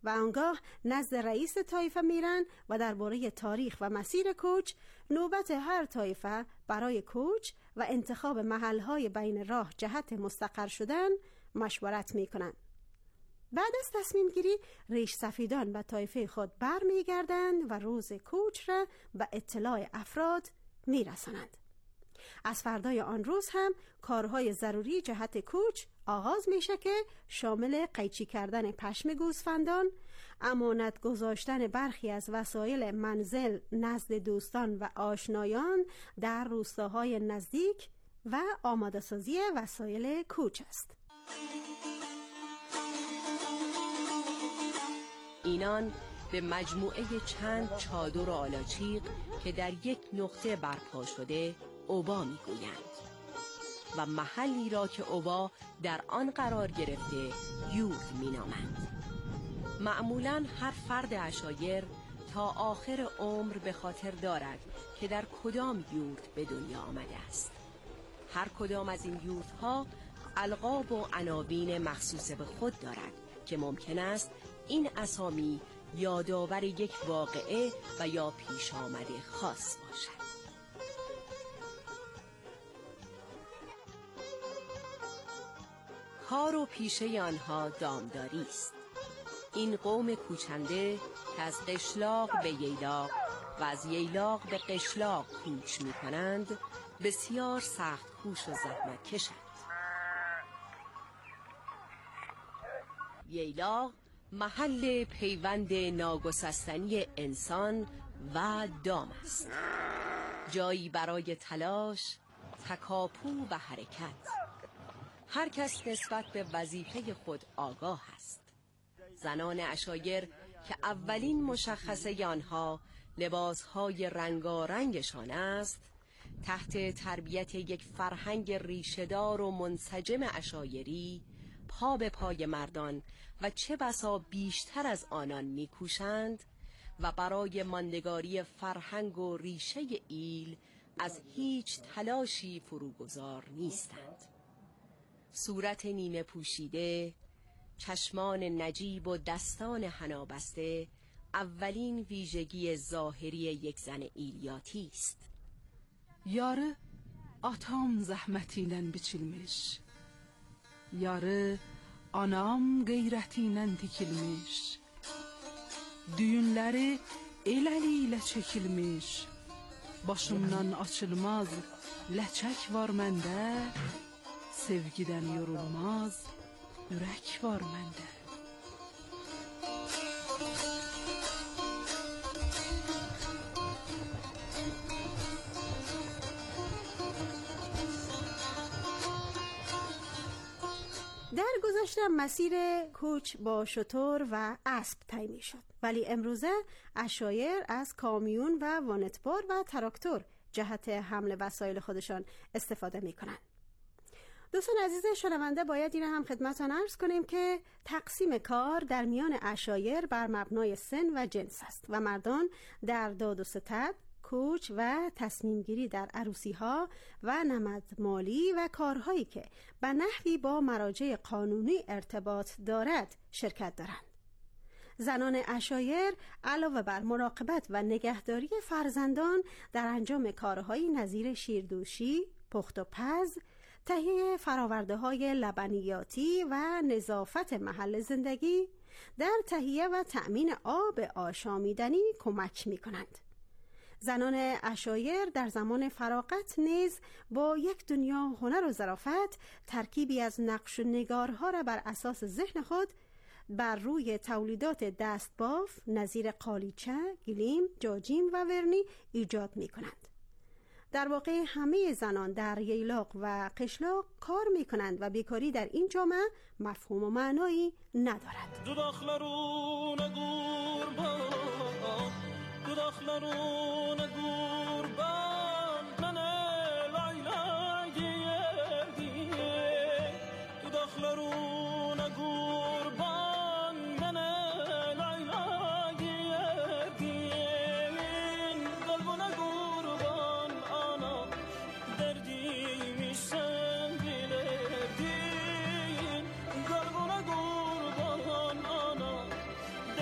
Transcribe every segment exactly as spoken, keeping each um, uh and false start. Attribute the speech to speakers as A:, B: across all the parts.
A: و آنگاه نزد رئیس طایفه میرن و درباره تاریخ و مسیر کوچ، نوبت هر طایفه برای کوچ و انتخاب محلهای بین راه جهت مستقر شدن مشورت میکنن. بعد از تصمیم گیری ریش سفیدان به طایفه خود بر میگردند و روز کوچ را به اطلاع افراد میرسانند. از فردای آن روز هم کارهای ضروری جهت کوچ آغاز میشه که شامل قیچی کردن پشم گوسفندان، امانت گذاشتن برخی از وسایل منزل نزد دوستان و آشنایان در روستاهای نزدیک و آماده سازی وسایل کوچ است.
B: اینان به مجموعه چند چادر و آلاچیق که در یک نقطه برپا شده اوبا میگویند و محلی را که اوبا در آن قرار گرفته یورد مینامند. معمولاً هر فرد عشایر تا آخر عمر به خاطر دارد که در کدام یورد به دنیا آمده است. هر کدام از این یوردها القاب و عناوین مخصوص به خود دارد که ممکن است این اسامی یادآور یک واقعه و یا پیش آمده خاص باشد. کار و پیشه آنها دامداری است. این قوم کوچنده که از قشلاق به ییلاق و از ییلاق به قشلاق کوچ می کنند بسیار سخت کوش و زحمت کشند. ییلاق محل پیوند ناگسستنی انسان و دام است، جایی برای تلاش، تکاپو و حرکت. هر کس نسبت به وظیفه خود آگاه است. زنان عشایر که اولین مشخصه آنها لباسهای رنگارنگشان است، تحت تربیت یک فرهنگ ریشه‌دار و منسجم عشایری پا به پای مردان و چه بسا بیشتر از آنان میکوشند و برای ماندگاری فرهنگ و ریشه ایل از هیچ تلاشی فروگذار نیستند. صورت نیمه پوشیده، چشمان نجیب و دستان حنا بسته اولین ویژگی ظاهری یک زن ایلیاتی است.
C: Yarı atam zəhmətiyle biçilmiş, yarı anam qeyrətiyle dikilmiş, düyünləri el əliyle çəkilmiş, başımdan açılmaz ləçək var məndə, sevgidən yorulmaz ürək var məndə.
A: در گذشته مسیر کوچ با شتر و اسب طی می شد، ولی امروزه عشایر از کامیون و وانتبار و تراکتور جهت حمل وسایل خودشان استفاده می کنند. دوستان عزیز شنونده، باید این هم خدمتتان عرض کنیم که تقسیم کار در میان عشایر بر مبنای سن و جنس است و مردان در داد و ستد، کوچ و تصمیم گیری در عروسی ها و نمدمالی و کارهایی که به نحوی با مراجع قانونی ارتباط دارد شرکت دارند. زنان عشایر علاوه بر مراقبت و نگهداری فرزندان در انجام کارهایی نظیر شیردوشی، پخت و پز، تهیه فراورده های لبنیاتی و نظافت محل زندگی در تهیه و تأمین آب آشامیدنی کمک می کنند. زنان عشایر در زمان فراغت نیز با یک دنیا هنر و ظرافت ترکیبی از نقش و نگارها را بر اساس ذهن خود بر روی تولیدات دستباف نظیر قالیچه، گلیم، جاجیم و ورنی ایجاد می کنند. در واقع همه زنان در ییلاق و قشلاق کار می کنند و بیکاری در این جامعه مفهوم و معنایی ندارد.
D: Dudaklarına kurban mene laylay yerdiye Dudaklarına kurban mene laylay yerdiye Kalbına kurban ana derdiymiş sen bilerdin Kalbına kurban ana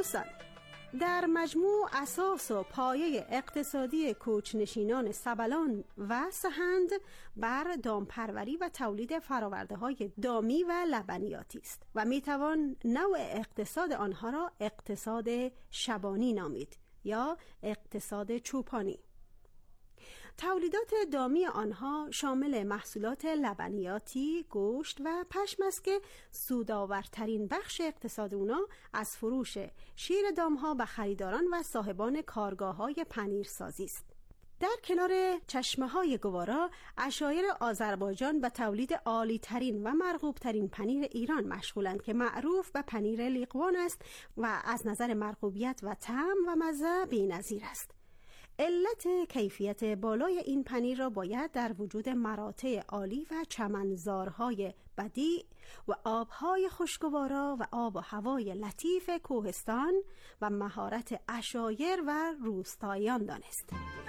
A: دوستان، در مجموع اساس و پایه اقتصادی کوچنشینان سبلان و سهند بر دامپروری و تولید فرآورده‌های دامی و لبنیاتی است و میتوان نوع اقتصاد آنها را اقتصاد شبانی نامید یا اقتصاد چوپانی. تولیدات دامی آنها شامل محصولات لبنیاتی، گوشت و پشم است که سودآورترین بخش اقتصاد اونا از فروش شیر دامها به خریداران و صاحبان کارگاه‌های پنیرسازی است. در کنار چشمه‌های گوارا، عشایر آذربایجان به تولید عالی‌ترین و مرغوب‌ترین پنیر ایران مشغولند که معروف به پنیر لیقوان است و از نظر مرغوبیت و طعم و مزه بی‌نظیر است. علت کیفیت بالای این پنیر را باید در وجود مراتع عالی و چمنزارهای بدیع و آبهای خوشگوارا و آب و هوای لطیف کوهستان و مهارت عشایر و روستاییان دانست.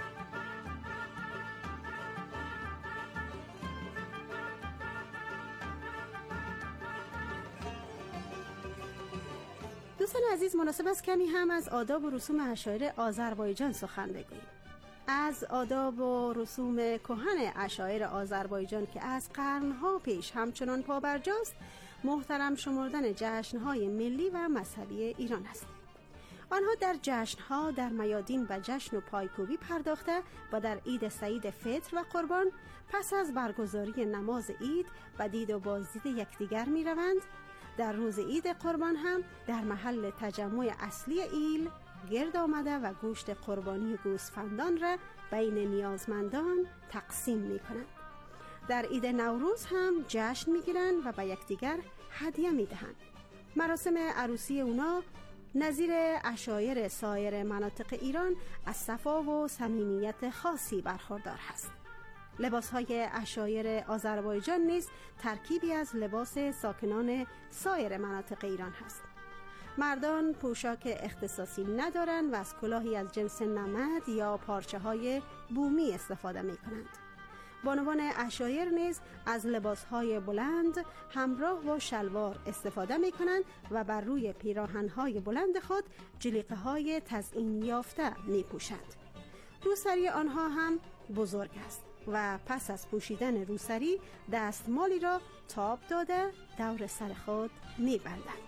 A: دوستان عزیز، مناسب است کمی هم از آداب و رسوم عشایر آذربایجان سخن بگوییم. از آداب و رسوم کهن عشایر آذربایجان که از قرنها پیش همچنان پابرجاست، محترم شمردن جشنهای ملی و مذهبی ایران است. آنها در جشنها در میادین و جشن و پایکوبی پرداخته و در عید سعید فطر و قربان پس از برگزاری نماز عید و دید و بازدید یکدیگر می روند. در روز عید قربان هم در محل تجمع اصلی ایل گرد آمده و گوشت قربانی گوسفندان را بین نیازمندان تقسیم می کنند. در عید نوروز هم جشن می گیرند و به یکدیگر هدیه می دهند. مراسم عروسی اونا نظیر عشایر سایر مناطق ایران از صفا و صمیمیت خاصی برخوردار هست. لباس‌های عشایر آذربایجان نیز ترکیبی از لباس ساکنان سایر مناطق ایران هست. مردان پوشاک اختصاصی ندارند و از کلاهی از جنس نمد یا پارچه‌های بومی استفاده می‌کنند. بانوان عشایر نیز از لباس‌های بلند همراه با شلوار استفاده می‌کنند و بر روی پیراهن‌های بلند خود جلیقه‌های تزیین یافته می‌پوشند. روسری آنها هم بزرگ است و پس از پوشیدن روسری دستمالی را تاب داده دور سر خود می‌بندند.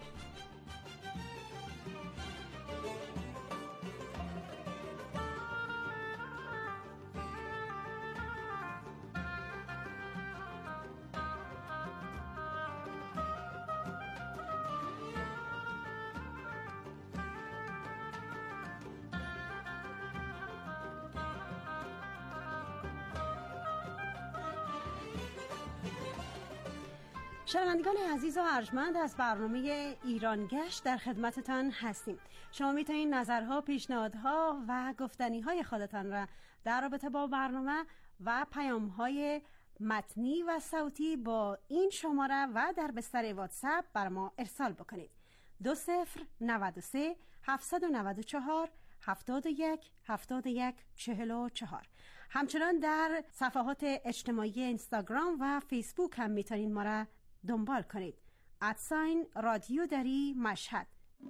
A: شنوندگان عزیز و ارجمند، از برنامه ایران گشت در خدمتتان هستیم. شما میتونید نظرها، پیشنهادها و گفتنیهای خودتان را در رابطه با برنامه و پیامهای متنی و صوتی با این شماره و در بستر واتساپ بر ما ارسال بکنید. دو صفر نود و سه هفتصد و نود و چهار هفتاد و یک هفتاد و یک چهل و چهار. همچنان در صفحات اجتماعی اینستاگرام و فیسبوک هم میتونید ما را دنبال کنید. ادساین رادیو دری مشهد.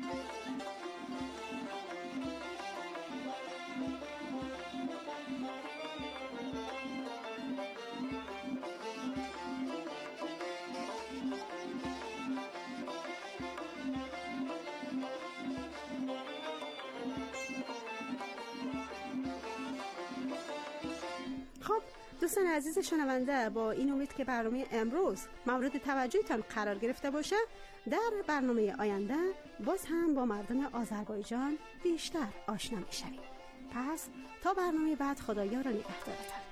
A: خب دوستان عزیز شنونده، با این امید که برنامه امروز مورد توجهتان قرار گرفته باشه، در برنامه آینده باز هم با مردم آذربایجان بیشتر آشنا میشویم. پس تا برنامه بعد، خدایا را نگهدارتان.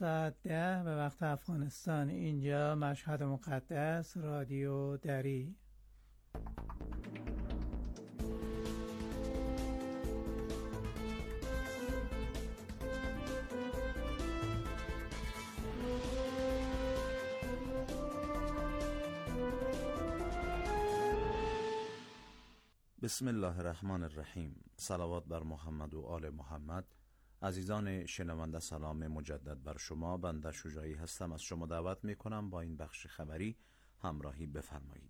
E: ساعت ده به وقت افغانستان. اینجا مشهد مقدس، رادیو دری.
F: بسم الله الرحمن الرحیم. صلوات بر محمد و آل محمد. عزیزان شنونده، سلام مجدد بر شما. بنده شجاعی هستم. از شما دعوت می کنم با این بخش خبری همراهی بفرمایید.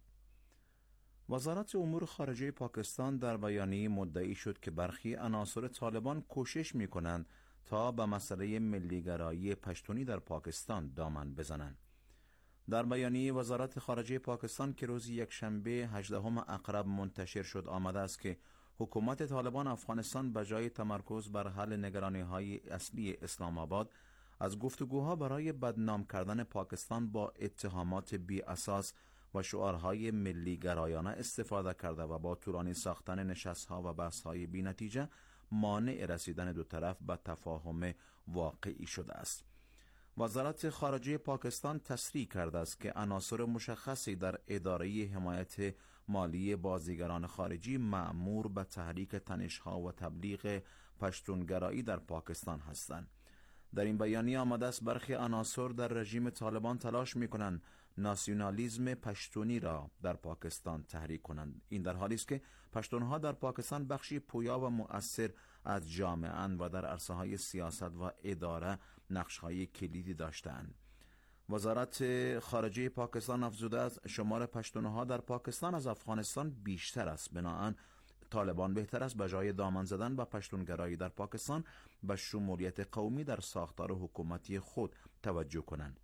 F: وزارت امور خارجه پاکستان در بیانیه مدعی شد که برخی عناصر طالبان کوشش می کنند تا به مسئله ملیگرایی پشتونی در پاکستان دامن بزنند. در بیانیه وزارت خارجه پاکستان که روز یکشنبه هجدهم اقرب منتشر شد آمده است که حکومت طالبان افغانستان به جای تمرکز بر حل نگرانی‌های اصلی اسلام آباد از گفتگوها برای بدنام کردن پاکستان با اتهامات بی اساس و شعارهای ملی گرایانه استفاده کرده و با طولانی ساختن نشست‌ها و بحث‌های بی نتیجه مانع رسیدن دو طرف به تفاهم واقعی شده است. وزارت خارجه پاکستان تصریح کرده است که عناصر مشخصی در اداره حمایت مالی بازیگران خارجی مأمور به تحریک تنش‌ها و تبلیغ پشتونگرایی در پاکستان هستند. در این بیانیه آمده است برخی عناصر در رژیم طالبان تلاش می‌کنند ناسیونالیسم پشتونی را در پاکستان تحریک کنند. این در حالی است که پشتونها در پاکستان بخشی پویا و مؤثر از جامعه و در عرصه‌های سیاست و اداره نقش‌های کلیدی داشته‌اند. وزارت خارجه پاکستان افزوده است شمار پشتونها در پاکستان از افغانستان بیشتر است. بنابراین طالبان بهتر است به جای دامن زدن به پشتونگرایی در پاکستان به شمولیت قومی در ساختار حکومتی خود توجه کنند.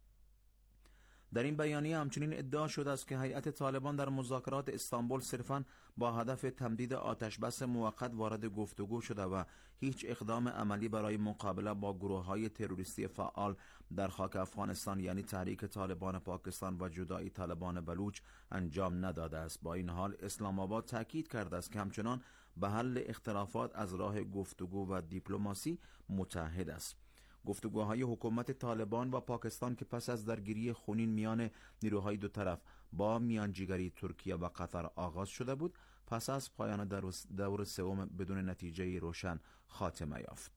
F: در این بیانیه همچنین ادعا شده است که هیئت طالبان در مذاکرات استانبول صرفاً با هدف تمدید آتشبس موقت وارد گفتگو شده و هیچ اقدام عملی برای مقابله با گروه‌های تروریستی فعال در خاک افغانستان یعنی تحریک طالبان پاکستان و جدایی طالبان بلوچ انجام نداده است. با این حال اسلام آباد تاکید کرده است که همچنان به حل اختلافات از راه گفتگو و دیپلماسی متعهد است. گفتگوهای حکومت طالبان و پاکستان که پس از درگیری خونین میان نیروهای دو طرف با میانجیگری ترکیه و قطر آغاز شده بود، پس از پایان دور سوم بدون نتیجه روشن خاتمه یافت.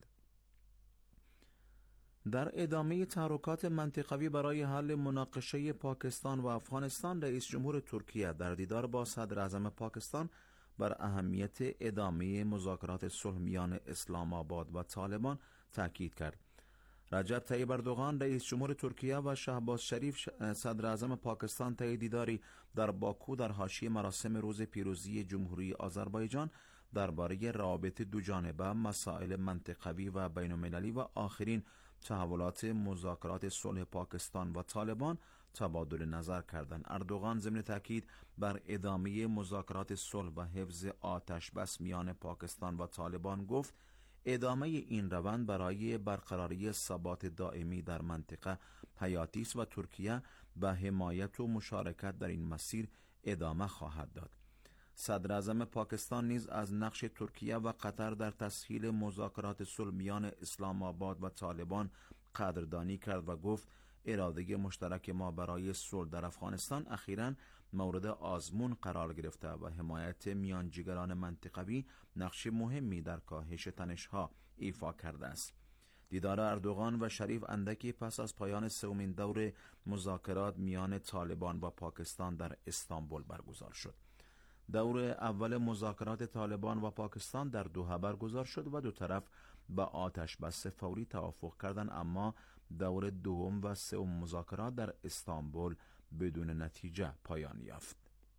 F: در ادامه تحرکات منطقوی برای حل مناقشه پاکستان و افغانستان، رئیس جمهور ترکیه در دیدار با صدر اعظم پاکستان بر اهمیت ادامه مذاکرات صلح میان اسلام آباد و طالبان تاکید کرد. رجب طیب اردوغان رئیس جمهور ترکیه و شهباز شریف صدر اعظم پاکستان طی دیداری در باکو در حاشیه مراسم روز پیروزی جمهوری آذربایجان درباره روابط دوجانبه، مسائل منطقوی و بین‌المللی و آخرین تحولات مذاکرات صلح پاکستان و طالبان تبادل نظر کردند. اردوغان ضمن تاکید بر ادامه مذاکرات صلح و حفظ آتش بس میان پاکستان و طالبان گفت ادامه این روند برای برقراری ثبات دائمی در منطقه حیاتی است و ترکیه به حمایت و مشارکت در این مسیر ادامه خواهد داد. صدر اعظم پاکستان نیز از نقش ترکیه و قطر در تسهیل مذاکرات صلح میان اسلام آباد و طالبان قدردانی کرد و گفت اراده مشترک ما برای صلح در افغانستان اخیراً مورد آزمون قرار گرفته و حمایت میانجیگران منطقوی نقش مهمی در کاهش تنش‌ها ایفا کرده است. دیدار اردوغان و شریف اندکی پس از پایان سومین دور مذاکرات میان طالبان و پاکستان در استانبول برگزار شد. دور اول مذاکرات طالبان و پاکستان در دوحه برگزار شد و دو طرف به آتش بس فوری توافق کردند، اما دور دوم و سوم مذاکرات در استانبول بدون نتیجه پایان یافت.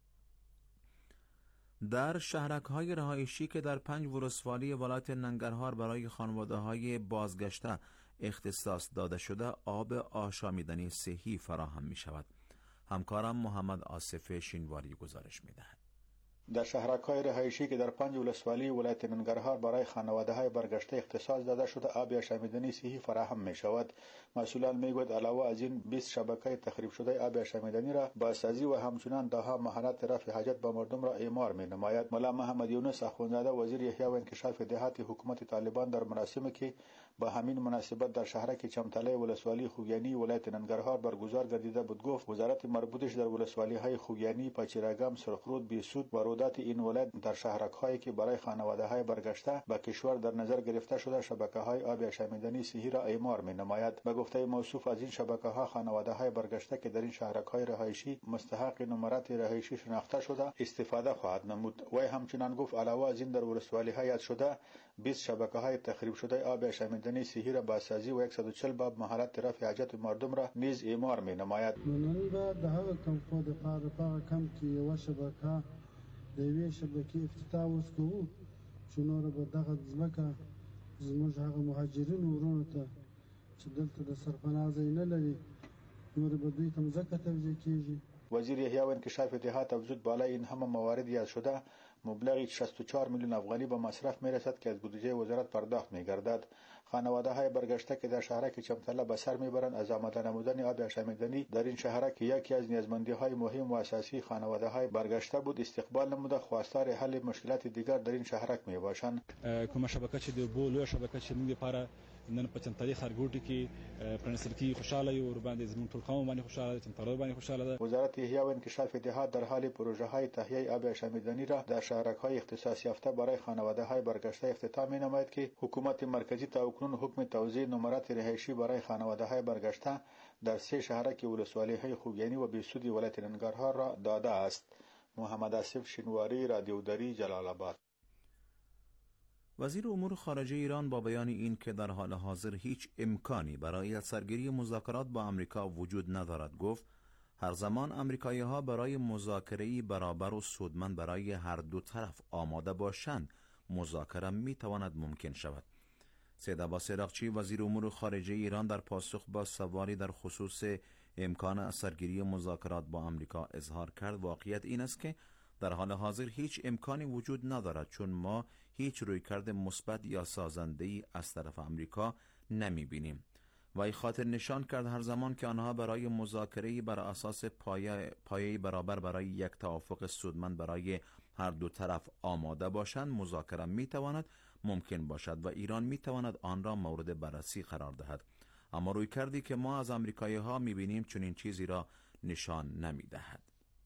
F: در شهرک‌های رهایشی که در پنج ولسوالی ولایت ننگرهار برای خانواده‌های بازگشته اختصاص داده شده آب آشامیدنی صحی فراهم می شود. همکارم محمد آصف شینواری گزارش می دهد.
G: در شهرک‌های رهایشی که در پنج ولسوالی ولایت ننگرهار برای خانواده‌های برگشته اختصاص داده شده آب آشامیدنی صحی فراهم می‌شود. مسئولان می‌گویند علاوه از این بیست شبکه تخریب شده آب آشامیدنی را بازسازی و همچنین دهها مهارت رفع حاجت به مردم را اعمار می‌نماید. مولا محمد یونس اخوندزاده وزیر احیا و انکشاف دهات حکومت طالبان در مراسمی که با همین مناسبت در شهرک چمتله ولسوالی خوگیانی ولایت ننگرهار برگزار گردیده بود گفت وزارت مربوطش در ولسوالی‌های خوگیانی، پاچیراگام، سرخرود، بیسود و رودات این ولایت در شهرک‌هایی که برای خانواده‌های برگشته به کشور در نظر گرفته شده شبکه‌های آب آشامیدنی صحی را اعمار می‌نماید. به گفته موصوف از این شبکه‌ها خانواده‌های برگشته که در این شهرک‌های رهایشی مستحق نمرات رهایشی شناخته شده استفاده خواهد نمود. و همچنین گفت علاوه از این در ولسوالی‌های یاد شده بیست شبکه‌های تخریب شده آب آشامیدنی صحی را بازسازی و صد و چهل باب مهارت رفع حاجت مردم را نیز اعمار می‌نماید.
H: نن به د هغه کم خو د پاره په کم کې یو شبکه د یوې شبکې افتتاح وکړو چې نور به دغه ځمکه زموږ هغه مهاجرین ورونو ته چې دلته د سرپناه ځای نه لري نور به دوی ته ځمکه توزیع کیږي.
G: وزیر احیا و انکشاف دهات افزود بالای این همه موارد یاد شده مبلغ شصت و چهار میلیون افغانی به مصرف میرسد که از بودجه وزارت پرداخت میگردد. خانواده‌های برگشته که در شهرک چمتله به سر میبرند از آماده نمودن آب آشامیدنی در این شهرک که یکی از نیازمندی‌های مهم و اساسی خانواده‌های برگشته بود استقبال نموده خواستار حل مشکلات دیگر در این شهرک میباشند.
I: کومه شبکه چې د بولو شبکه چې موږ لپاره نن په چمتلې خرګوټي کې پرنسل کې خوشاله یو ور باندې زموږ ټول قوم باندې خوشاله ده، چمتلې باندې خوشاله ده.
G: وزارت احیا و انکشاف دهات در حال پروژه‌های تهیه آب آشامیدنی را در شهرک‌های اختصاص یافته برای خانواده‌های برگشته افتتاح می‌نماید که حکومت مرکزی تا اکنون حکم توزیع نمرات رهایشی برای خانواده‌های برگشته در سه شهرک ولسوالی‌های خوگیانی و بیسود ولایت ننگرهار را داده است. محمد آصف شنواری، رادیو دری، جلال آباد.
F: وزیر امور خارجه ایران با بیان این که در حال حاضر هیچ امکانی برای سرگیری مذاکرات با امریکا وجود ندارد گفت هر زمان امریکایی‌ها برای مذاکره‌ای برابر و سودمند برای هر دو طرف آماده باشند مذاکره می‌تواند ممکن شود. سید عباس عراقچی وزیر امور خارجه ایران در پاسخ با سوالی در خصوص امکان سرگیری مذاکرات با امریکا اظهار کرد واقعیت این است که در حال حاضر هیچ امکانی وجود ندارد چون ما هیچ رویکرد مثبت یا سازنده‌ای از طرف امریکا نمی‌بینیم. وی خاطر نشان کرد هر زمان که آنها برای مذاکره‌ای بر اساس پایه پایه‌ای برابر برای یک توافق سودمند برای هر دو طرف آماده باشند مذاکره می‌تواند ممکن باشد و ایران می‌تواند آن را مورد بررسی قرار دهد. اما رویکردی که ما از آمریکایی‌ها می‌بینیم چنین چیزی را نشان نمی‌دهد.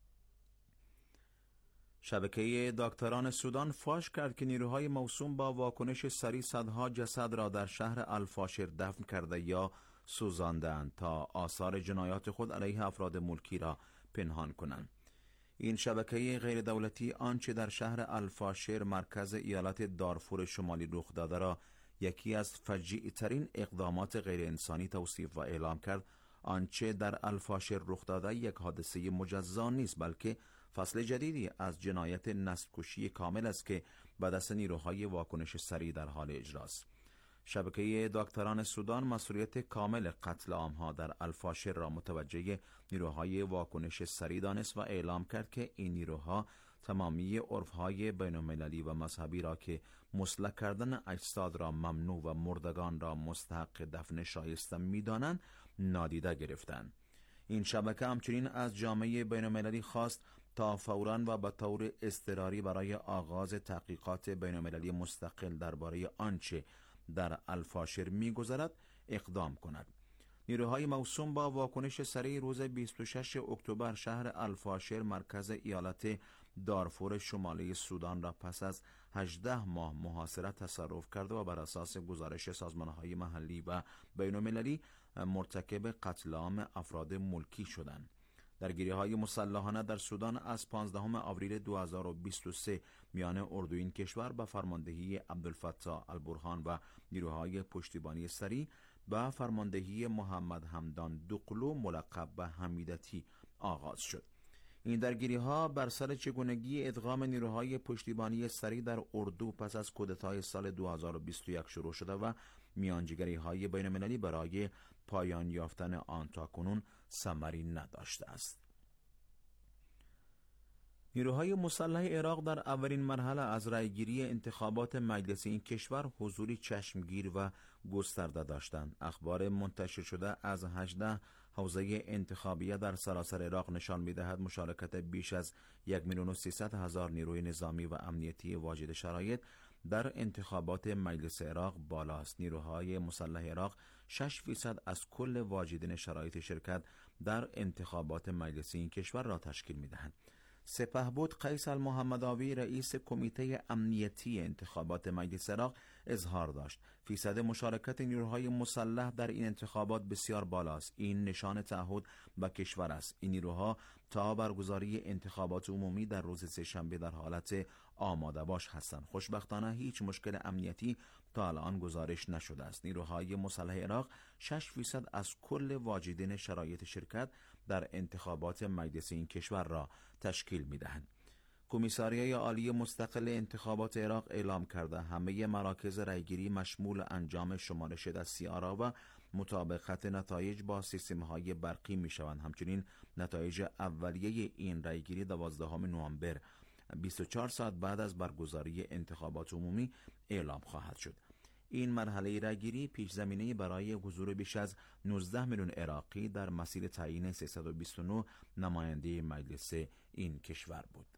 F: شبکه دکتران سودان فاش کرد که نیروهای موسوم با واکنش سریع صدها جسد را در شهر الفاشر دفن کرده یا سوزاندند تا آثار جنایات خود علیه افراد ملکی را پنهان کنند. این شبکه غیر دولتی آنچه در شهر الفاشر مرکز ایالت دارفور شمالی رخ داده را یکی از فجیع ترین اقدامات غیر انسانی توصیف و اعلام کرد. آنچه در الفاشر رخ داده یک حادثه مجزا نیست بلکه فصل جدیدی از جنایت نسل‌کشی کامل است که به دست نیروهای واکنش سریع در حال اجراست. شبکه دکتران سودان مسئولیت کامل قتل عامها در الفاشر را متوجه نیروهای واکنش سریع دانست و اعلام کرد که این نیروها تمامی عرفهای بین‌المللی و مذهبی را که مسلح کردن اجساد را ممنوع و مردگان را مستحق دفن شایسته می‌دانند نادیده گرفتند. این شبکه همچنین از جامعه بین‌المللی خواست تا فوراً و به طور اضطراری برای آغاز تحقیقات بین‌المللی مستقل درباره آنچه در الفاشر می‌گذرد اقدام کند. نیروهای موسوم با واکنش سریع روز بیست و شش اکتبر شهر الفاشر مرکز ایالت دارفور شمالی سودان را پس از هجده ماه محاصره تصرف کرده و بر اساس گزارش سازمان‌های محلی و بین‌المللی مرتکب قتل عام افراد ملکی شدند. درگیری‌های مسلحانه در سودان از پانزدهم آوریل دو هزار و بیست و سه میان اردوی این کشور به فرماندهی عبدالفتاح البرهان و نیروهای پشتیبانی سریع به فرماندهی محمد حمدان دقلو ملقب به حمیدتی آغاز شد. این درگیری‌ها بر سر چگونگی ادغام نیروهای پشتیبانی سریع در اردو پس از کودتای سال دو هزار و بیست و یک شروع شده و میانجیگری‌های بین‌المللی برای پایان یافتن آن تاکنون ثمری نداشته است. نیروهای مسلح عراق در اولین مرحله از رأیگیری انتخابات مجلس این کشور حضوری چشمگیر و گسترده داشتند. اخبار منتشر شده از هجده حوزه انتخابیه در سراسر عراق نشان می‌دهد مشارکت بیش از یک میلیون و سیصد هزار نیروی نظامی و امنیتی واجد شرایط در انتخابات مجلس عراق بالاست. نیروهای مسلح عراق شش فیصد از کل واجدین شرایط شرکت در انتخابات مجلس این کشور را تشکیل می‌دهند. سپهبد قیس المحمداوی رئیس کمیته امنیتی انتخابات مجلس عراق اظهار داشت فیصد مشارکت نیروهای مسلح در این انتخابات بسیار بالاست. این نشان تعهد به کشور است. این نیروها تا برگزاری انتخابات عمومی در روز سه‌شنبه در حالت آماده باش هستند. خوشبختانه هیچ مشکل امنیتی تا الان گزارش نشده است. نیروهای مسلح عراق شش فیصد از کل واجدین شرایط شرکت در انتخابات مجلس این کشور را تشکیل می‌دهند. کمیساریای عالی مستقل انتخابات عراق اعلام کرده همه مراکز رأیگیری مشمول انجام شمارش دستی آرا و مطابقت نتایج با سیستم‌های برقی می‌شوند. همچنین نتایج اولیه این رأیگیری دوازدهم نوامبر بیست و چهار ساعت بعد از برگزاری انتخابات عمومی اعلام خواهد شد. این مرحله رأیگیری پیش زمینه برای حضور بیش از نوزده میلیون عراقی در مسیر تعیین سیصد و بیست و نه نماینده مجلس این کشور بود.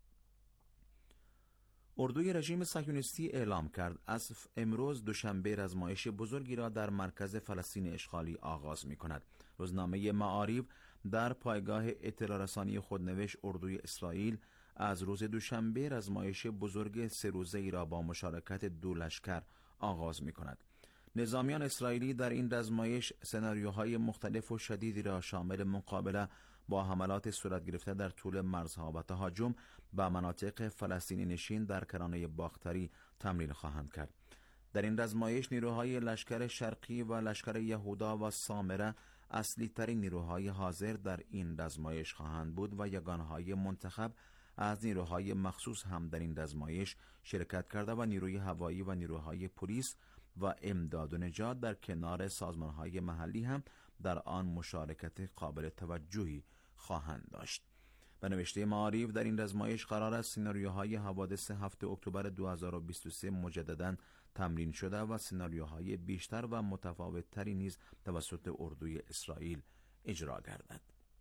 F: اردوی رژیم صهیونیستی اعلام کرد از امروز دوشنبه رزمایش بزرگی را در مرکز فلسطین اشغالی آغاز می کند. روزنامه معارف در پایگاه اطلاع رسانی خود نوشت اردوی اسرائیل از روز دوشنبه رزمایش بزرگ سه روزه ای را با مشارکت دو لشکر آغاز می کند. نظامیان اسرائیلی در این رزمایش سناریوهای مختلف و شدیدی را شامل مقابله با حملات صورت گرفته در طول مرزها و تهاجم به مناطق فلسطینی نشین در کرانه باختری تمرین خواهند کرد. در این رزمایش نیروهای لشکر شرقی و لشکر یهودا و سامره اصلی ترین نیروهای حاضر در این رزمایش خواهند بود و یگانهای منتخب از نیروهای مخصوص هم در این رزمایش شرکت کرده و نیروی هوایی و نیروهای پلیس و امداد و نجات در کنار سازمانهای محلی هم در آن مشارکت قابل توجهی خواهند داشت. به نوشته معارف در این رزمایش قرار است سناریوهای حوادث هفتم اکتبر دو هزار و بیست و سه مجدداً تمرین شده و سناریوهای بیشتر و متفاوت‌تری نیز توسط اردوی اسرائیل اجرا گردد.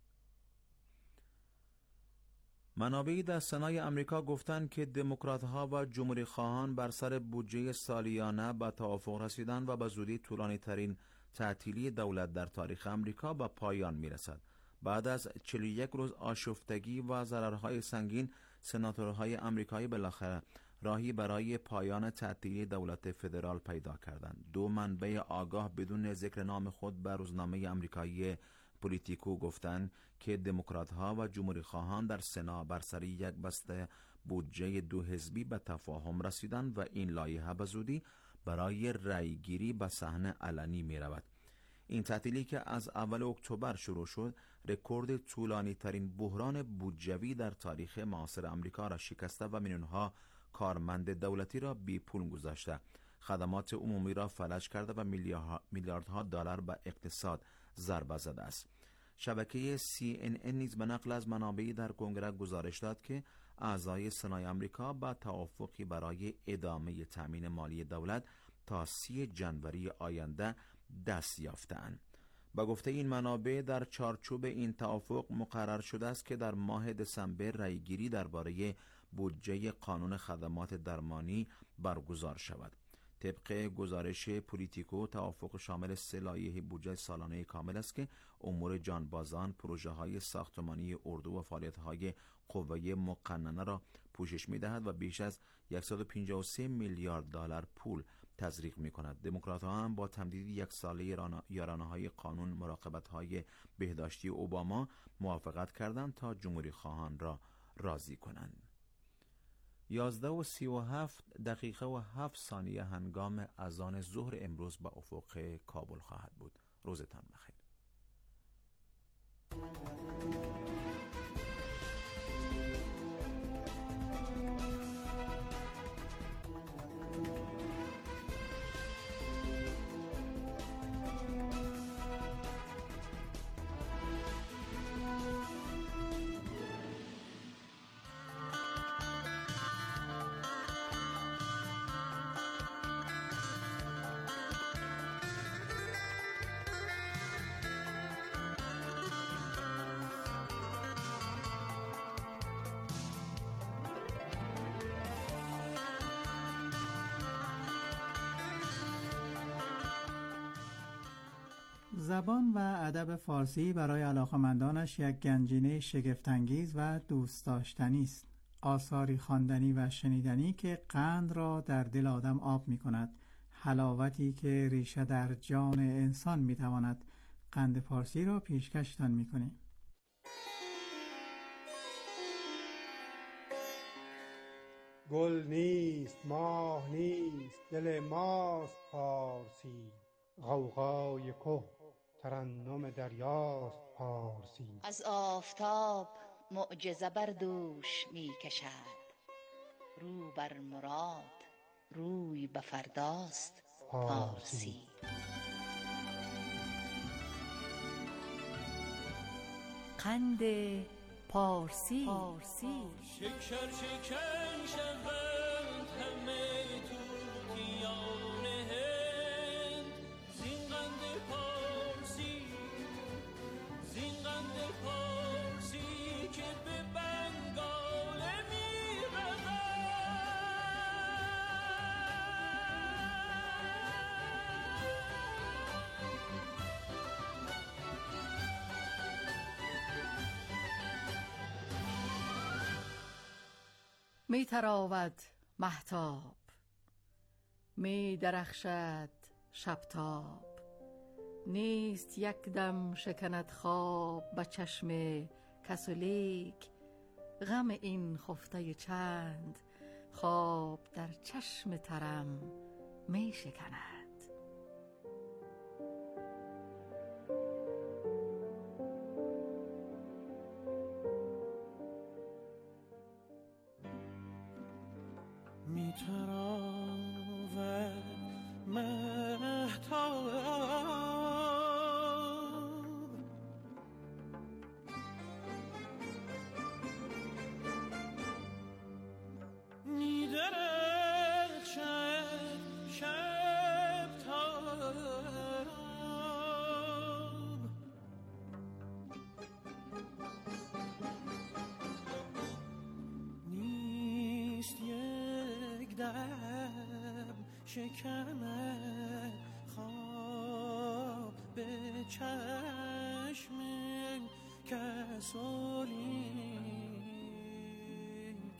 F: منابعی در سنای امریکا گفتند که دموکرات‌ها و جمهوری‌خواهان بر سر بودجه سالیانه به توافق رسیدند و به زودی طولانی ترین تعطیلی دولت در تاریخ امریکا به پایان می‌رسد. بعد از چهل و یک روز آشفتگی و ضررهای سنگین، سناتورهای امریکایی بالاخره راهی برای پایان تعطیلی دولت فدرال پیدا کردند. دو منبع آگاه بدون ذکر نام خود به روزنامه امریکایی پولیتیکو گفتند که دموکرات‌ها و جمهوری‌خواهان در سنا بر سر یک بسته بودجه دو حزبی به تفاهم رسیدند و این لایحه به زودی برای رأیگیری به صحنه علنی می‌رود. این تعطیلی که از اول اکتبر شروع شد، رکورد طولانی ترین بحران بودجوی در تاریخ معاصر آمریکا را شکسته و میلیون‌ها کارمند دولتی را بی پول گذاشته، خدمات عمومی را فلج کرده و میلیاردها دلار به اقتصاد ضربه زده است. شبکه سی ان ان نیز به نقل از منابعی در کنگره گزارش داد که اعضای سنای آمریکا با توافقی برای ادامه تامین مالی دولت تا سی جنوری آینده دست یافته‌اند. با گفته این منابع در چارچوب این توافق مقرر شده است که در ماه دسامبر رأیگیری درباره بودجه قانون خدمات درمانی برگزار شود. طبق گزارش پولیتیکو توافق شامل سه لایحه بودجه سالانه کامل است که امور جانبازان، پروژه‌های ساختمانی اردو و فعالیت‌های قوه مقننه را پوشش می‌دهد و بیش از صد و پنجاه و سه میلیارد دلار پول تزریق می‌کند. دموکرات‌ها هم با تمدید یک ساله یارانه‌های قانون مراقبت‌های بهداشتی اوباما موافقت کردند تا جمهوری‌خواهان را راضی کنند. یازده و سی و هفت دقیقه و هفت ثانیه هنگام اذان ظهر امروز به افق کابل خواهد بود. روزتان بخیر.
E: زبان و ادب فارسی برای علاقه‌مندانش یک گنجینه شگفت‌انگیز و دوست داشتنی است. آثاری خواندنی و شنیدنی که قند را در دل آدم آب می‌کند، حلاوتی که ریشه در جان انسان می‌تواند. قند فارسی را پیشکشتان می‌کنیم.
J: گل نیست، ماه نیست، دل ماست پارسی. غوغای که ترنم دریاست پارسی.
K: از آفتاب معجزه بر دوش می کشد، رو بر مراد روی به فرداست پارسی.
B: قند پارسی.
D: شکر شکن شوند همه توتیان هند، زین قند پارسی، زین قند پارسی که به بنگال می رود.
B: می تراود مهتاب، می درخشد شبتاب، نیست یک دم شکند خواب به چشم کس و لیک. غم این خفته چند خواب در چشم ترم می شکند.
D: می تراود مهتاب، می درخشد شبتاب، نیست یک دم شکمه خواب به چشم کسولیک.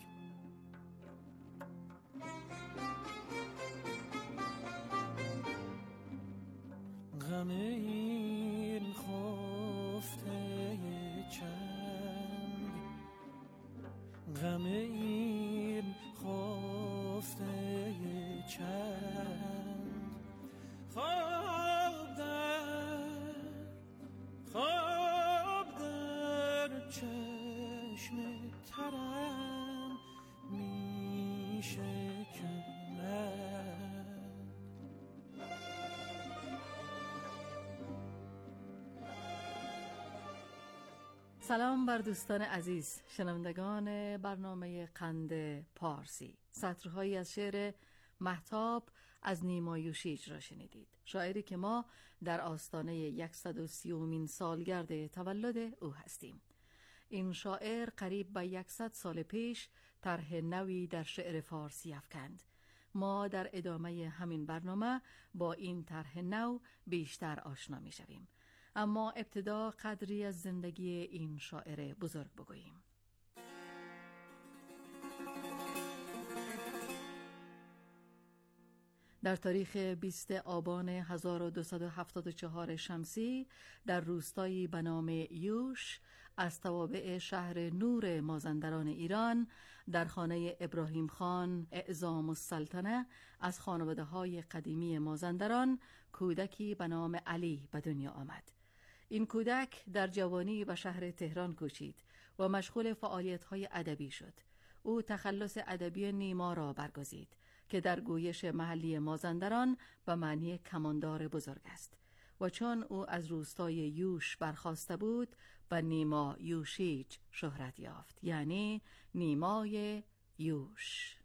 D: غم این خفته چند، غم این خفته چند، خواب در خواب در چشم ترم می شکند.
B: سلام بر دوستان عزیز شنوندگان برنامه قند پارسی. سطرهایی از شعر مهتاب از نیما یوشیج را شنیدید، شاعری که ما در آستانه صد و سی سالگرد تولد او هستیم. این شاعر قریب به صد سال پیش طرح نوی در شعر فارسی افکند. ما در ادامه همین برنامه با این طرح نو بیشتر آشنا می شویم. اما ابتدا قدری از زندگی این شاعر بزرگ بگوییم. در تاریخ بیست آبان هزار و دویست و هفتاد و چهار شمسی در روستایی به نام یوش از توابع شهر نور مازندران ایران در خانه ابراهیم خان اعظام السلطنه از خانواده های قدیمی مازندران کودکی به نام علی به دنیا آمد. این کودک در جوانی به شهر تهران کوچید و مشغول فعالیت‌های ادبی شد. او تخلص ادبی نیما را برگزید که در گویش محلی مازندران به معنی کماندار بزرگ است و چون او از روستای یوش برخاسته بود به نیما یوشیج شهرت یافت، یعنی نیمای یوش.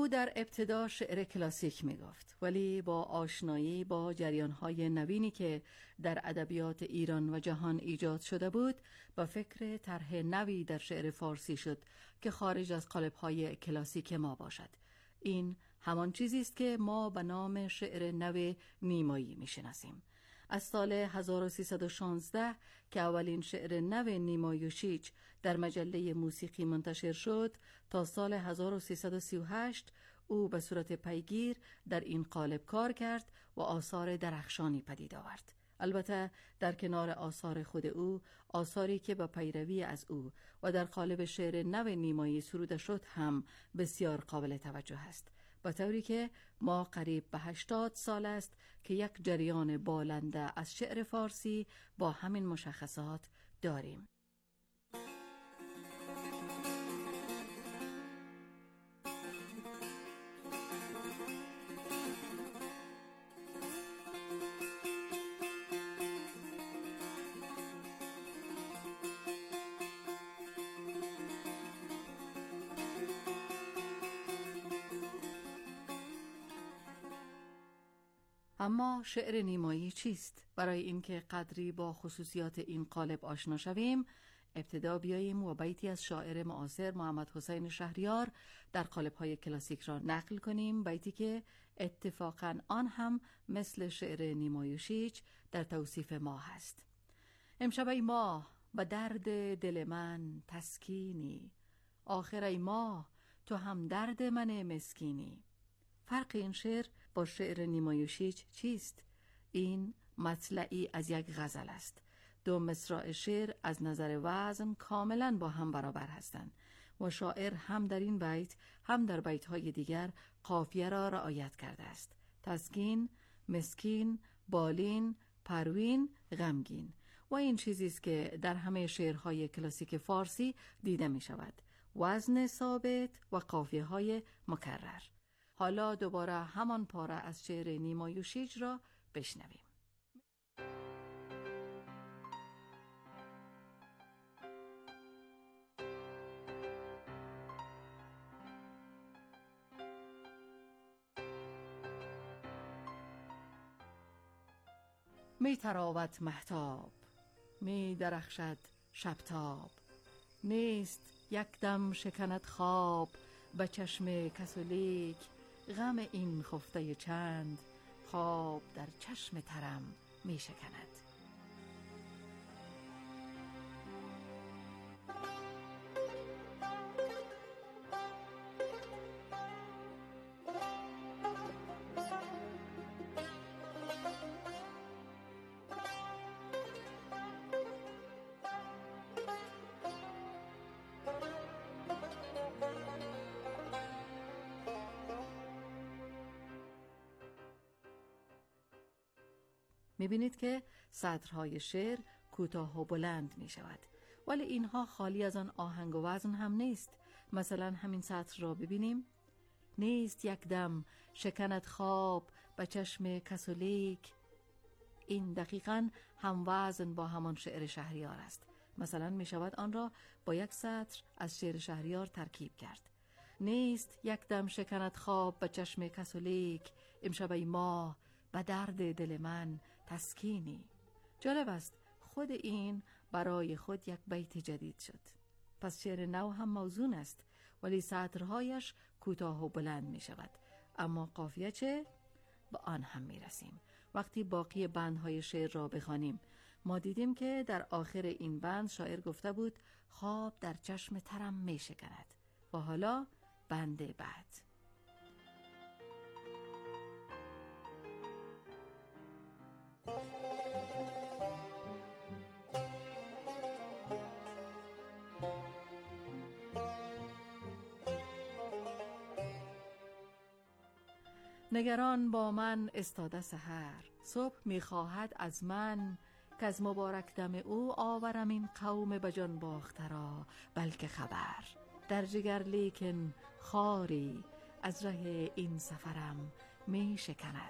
L: او در ابتدا شعر کلاسیک می گفت، ولی با آشنایی با جریان‌های نوینی که در ادبیات ایران و جهان ایجاد شده بود، با فکر طرح نوی در شعر فارسی شد که خارج از قالب‌های کلاسیک ما باشد. این همان چیزی است که ما به نام شعر نو نیمایی می‌شناسیم. از سال هزار و سیصد و شانزده که اولین شعر نو نیمایوشیچ در مجله موسیقی منتشر شد تا سال هزار و سیصد و سی و هشت او به صورت پیگیر در این قالب کار کرد و آثار درخشانی پدید آورد. البته در کنار آثار خود او، آثاری که به پیروی از او و در قالب شعر نو نیمایی سروده شد هم بسیار قابل توجه است، به طوری که ما قریب به هشتاد سال است که یک جریان بالنده از شعر فارسی با همین مشخصات داریم. اما شعر نیمایی چیست؟ برای اینکه قدری با خصوصیات این قالب آشنا شویم، ابتدا بیاییم و بیتی از شاعر معاصر محمد حسین شهریار در قالب‌های کلاسیک را نقل کنیم، بیتی که اتفاقاً آن هم مثل شعر نیمایوشیچ در توصیف ماه است. امشب ای ماه به درد دل من تسکینی، آخر ای ماه تو هم درد من مسکینی. فرق این شعر با شعر نیمایوشیچ چیست؟ این مطلعی از یک غزل است. دو مصرع شعر از نظر وزن کاملا با هم برابر هستند و شاعر هم در این بیت هم در بیت‌های دیگر قافیه را رعایت کرده است. تسکین، مسکین، بالین، پروین، غمگین. و این چیزی است که در همه شعرهای کلاسیک فارسی دیده می شود. وزن ثابت و قافیه‌های مکرر. حالا دوباره همان پاره از شعر نیمایوشیچ را بشنویم. می تراوت مهتاب، می درخشد شبتاب، نیست یک دم شکند خواب به چشم کس و لیک، غم این خفته چند خواب در چشم ترم می شکند. می‌بینید که سطرهای شعر کوتاه و بلند می شود، ولی اینها خالی از آن آهنگ و وزن هم نیست. مثلا همین سطر را ببینیم: نیست یک دم شکند خواب به چشم کس و لیک. این دقیقاً هم وزن با همان شعر شهریار است. مثلا می شود آن را با یک سطر از شعر شهریار ترکیب کرد: نیست یک دم شکند خواب به چشم کس و لیک، امشب ای ماه به درد دل من تسکینی. جالب است، خود این برای خود یک بیت جدید شد. پس شعر نو هم موزون است، ولی سطرهایش کوتاه و بلند می شود. اما قافیه چه؟ به آن هم می رسیم. وقتی باقی بندهای شعر را بخوانیم، ما دیدیم که در آخر این بند شاعر گفته بود خواب در چشم ترم می شکند. و حالا بند بعد: نگران با من استاده سحر، صبح می‌خواهد از من که از مبارک دم او آورم این قوم بجان باخته را بلکه خبر. در جگر لیکن خاری از ره این سفرم می شکند.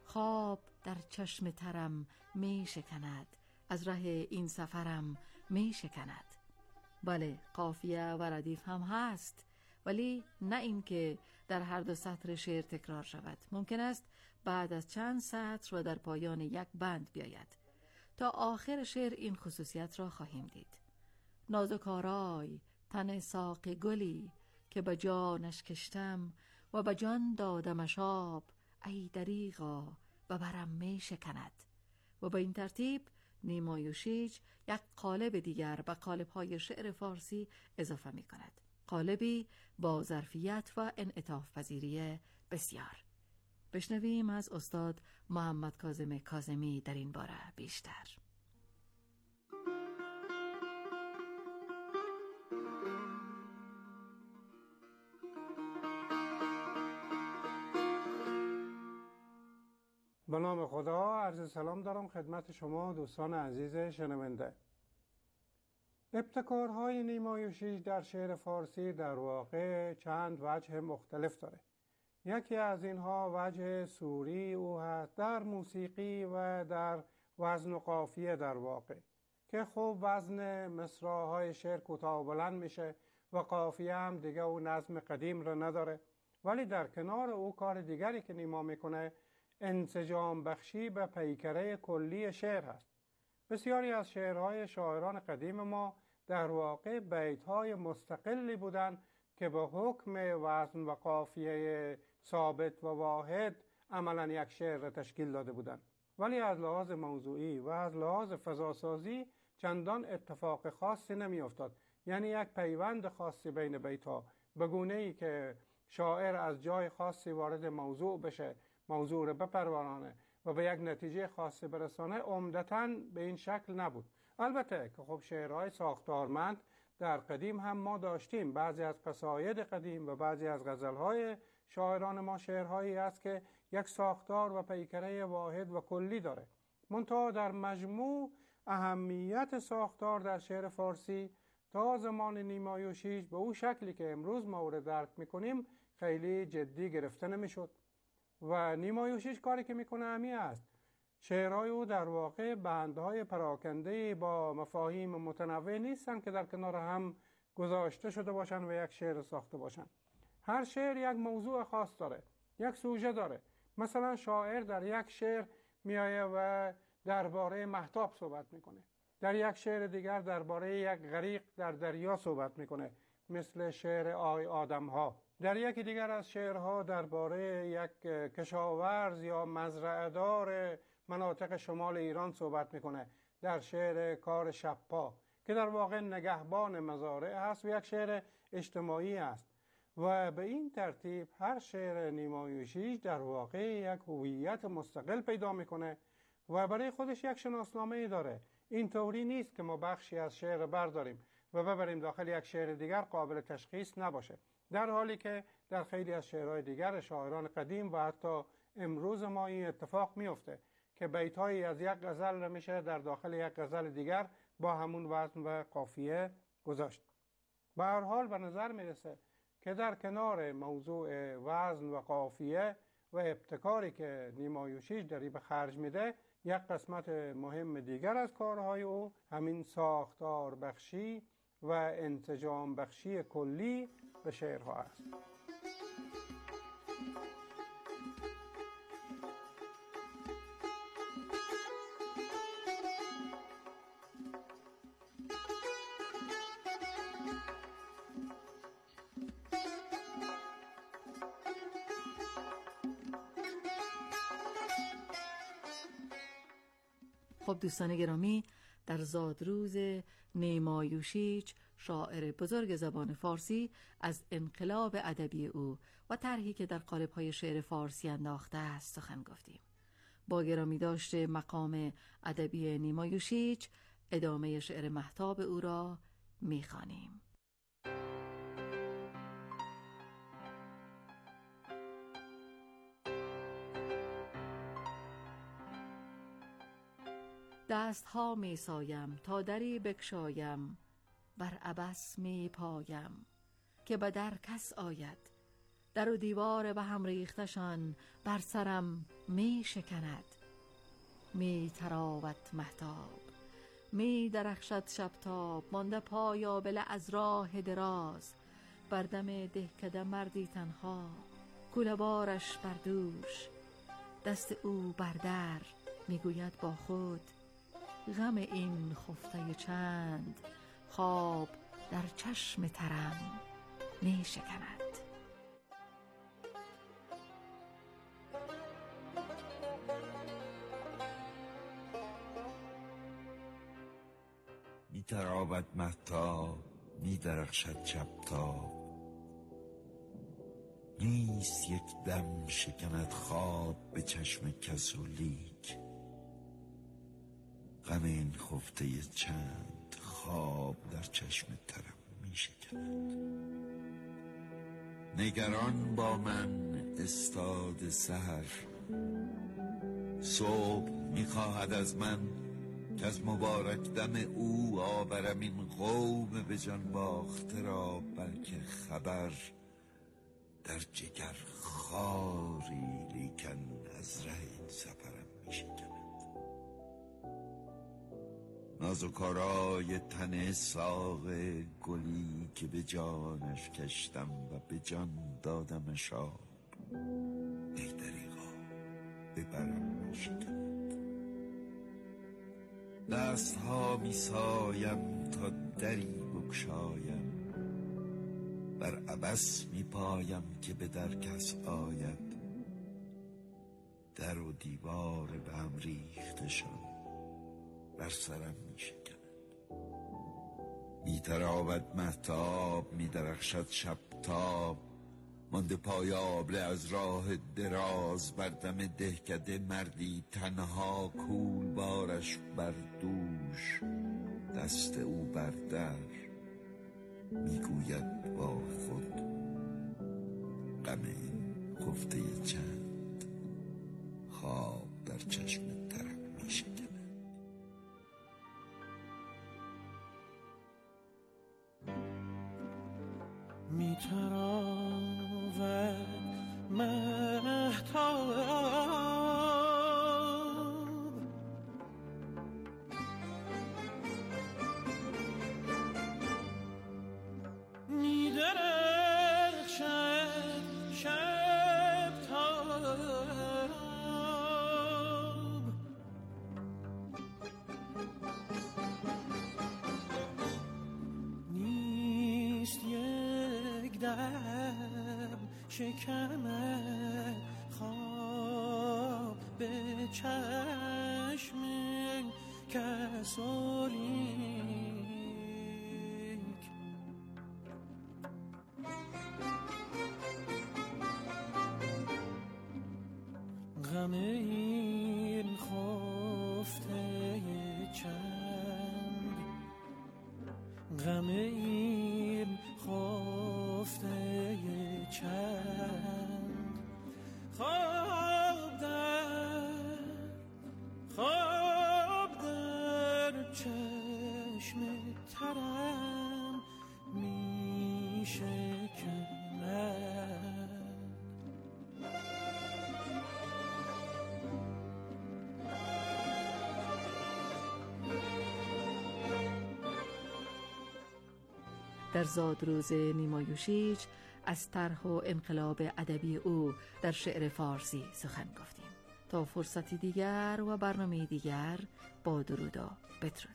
L: خواب در چشم ترم می شکند، از ره این سفرم می شکند. بله، قافیه و ردیف هم هست، ولی نه این که در هر دو سطر شعر تکرار شود. ممکن است بعد از چند سطر و در پایان یک بند بیاید. تا آخر شعر این خصوصیت را خواهیم دید. نازکارای تن ساق گلی، که به جانش کشتم و به جان دادمش آب، ای دریغا و برم می شکند. و به این ترتیب نیمای و شیج یک قالب دیگر به قالب‌های شعر فارسی اضافه می کند. قالبی با ظرفیت و انعطاف پذیری بسیار. بشنویم از استاد محمد کاظم کاظمی در این باره بیشتر.
J: به نام خدا، عرض سلام دارم خدمت شما دوستان عزیز شنونده. ابتکارهای نیمای و شیج در شعر فارسی در واقع چند وجه مختلف داره. یکی از اینها وجه سوری او هست در موسیقی و در وزن و قافیه در واقع، که خوب وزن مصرع‌های شعر کوتاه بلند میشه و قافیه هم دیگه او نظم قدیم رو نداره. ولی در کنار او کار دیگری که نیما میکنه انسجام بخشی به پیکره کلی شعر هست. بسیاری از شعرهای شاعران قدیم ما در واقع بیتهای مستقلی بودند که به حکم وزن و قافیه ثابت و واحد عملا یک شعر را تشکیل داده بودند. ولی از لحاظ موضوعی و از لحاظ فضاسازی چندان اتفاق خاصی نمی افتاد. یعنی یک پیوند خاصی بین بیتها، به گونه‌ای که شاعر از جای خاصی وارد موضوع بشه، موضوع را بپرورانه و به یک نتیجه خاصی برسانه، عمدتاً به این شکل نبود. البته که خب شعرهای ساختارمند در قدیم هم ما داشتیم. بعضی از قصاید قدیم و بعضی از غزلهای شاعران ما شعرهایی است که یک ساختار و پیکره واحد و کلی داره. منتها در مجموع اهمیت ساختار در شعر فارسی تا زمان نیمای و شیج به اون شکلی که امروز ما او را درک میکنیم خیلی جدی گرفته نمیشد. و نیمای و شیج کاری که میکنه همی است. شعرهای او در واقع بندهای پراکنده با مفاهیم متنوع نیستن که در کنار هم گذاشته شده باشن و یک شعر ساخته باشن. هر شعر یک موضوع خاص داره، یک سوژه داره. مثلا شاعر در یک شعر میایه و درباره مهتاب صحبت میکنه، در یک شعر دیگر درباره یک غریق در دریا صحبت میکنه، مثل شعر آی آدم ها. در یکی دیگر از شعرها درباره یک کشاورز یا مزرعه‌دار مناطق شمال ایران صحبت میکنه، در شعر کار شب‌پا که در واقع نگهبان مزارع هست و یک شعر اجتماعی است. و به این ترتیب هر شعر نیمای و شیج در واقع یک هویت مستقل پیدا میکنه و برای خودش یک شناسنامه‌ای داره. این طوری نیست که ما بخشی از شعر برداریم و ببریم داخل یک شعر دیگر قابل تشخیص نباشه، در حالی که در خیلی از شعرهای دیگر شاعران قدیم و حتی امروز ما این اتفاق میفته که بیتهایی از یک غزل را میشه در داخل یک غزل دیگر با همون وزن و قافیه گذاشت. به هر حال به نظر میرسه که در کنار موضوع وزن و قافیه و ابتکاری که نیمای و شیج داری به خرج میده، یک قسمت مهم دیگر از کارهای او همین ساختار بخشی و انسجام بخشی کلی به شعرها است.
L: خب دوستان گرامی، در زادروز نیمای و شیج، شاعر بزرگ زبان فارسی، از انقلاب ادبی او و طرحی که در قالب‌های شعر فارسی انداخته است سخن گفتیم. با گرامی داشته مقام ادبی نیمای و شیج، ادامه شعر مهتاب او را می‌خوانیم. دست ها می سایم تا دری بکشایم، بر عبس می پایم که به در کس آید. در و دیوار به هم ریختشان بر سرم می شکند. می تراوت مهتاب، می درخشد شبتاب، مانده پایابله از راه دراز. بر دم دهکده مردی تنها، کوله بارش بر دوش، دست او بر در، میگوید با خود غم این خفته چند، خواب در چشم ترم می شکند.
M: می تراود مهتاب، می درخشد شبتاب، نیست یک دم شکند خواب به چشم کس و لیک. غم این خفته چند، خواب در چشم ترم می شکند. نگران با من استاد سحر، صبح می خواهد از من که از مبارک دم او آورم این قوم به جان باخته را، بلکه خبر در جگر خاری لیکن از ره این سفرم می شکند. نازکارای تن ساق گلی که به جانش کشتم و به جان دادمش آب، ای دریغا ببرم می شکند. دست ها می سایم تا دری بگشایم، بر عبث می پایم که به در کس آید. در و دیوار به هم ریختشان بر سرم می شکند. می تراود مهتاب، می درخشد شبتاب، مانده پایابله از راه دراز. بر دم دهکده مردی تنها، کول بارش بر دوش، دست او بر در، میگوید با خود غم این خفته چند، خواب در چشم ترم می شکند.
D: می تراود مهتاب، می درخشد شبتاب، نیست یک دم شکمه خواب به چشم کس و لیک. غم این خفته چند، غم این خفته چند، خواب در خواب در چشم ترم می شکند.
L: در زادروز نیما یوشیج از طرح و انقلاب ادبی او در شعر فارسی سخن گفتیم. تا فرصتی دیگر و برنامه دیگر، با درود و بدرود.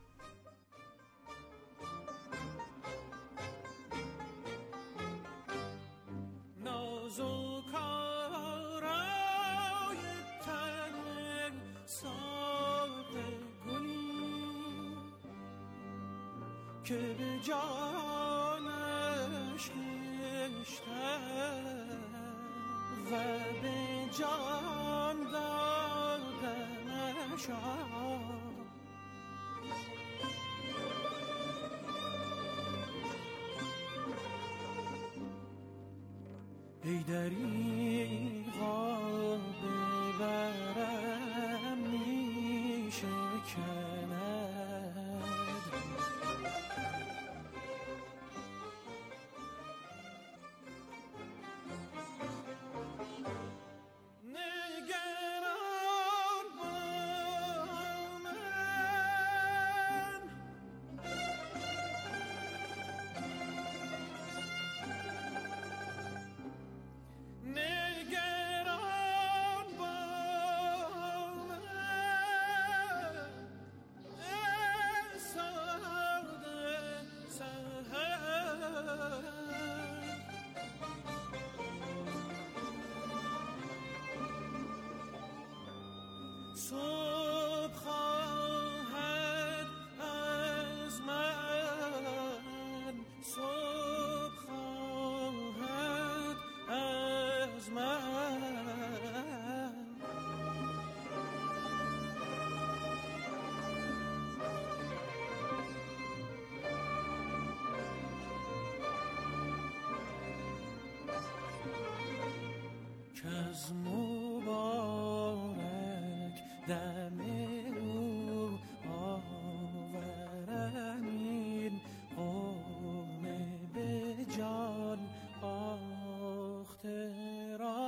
D: که به جانش کشتم و به جان دادمش آب. ای دریغا ببرم می شکند. صبح خواهد از من، صبح خواهد از من. کز مبارک دم او آورم این قوم به جان آخته را.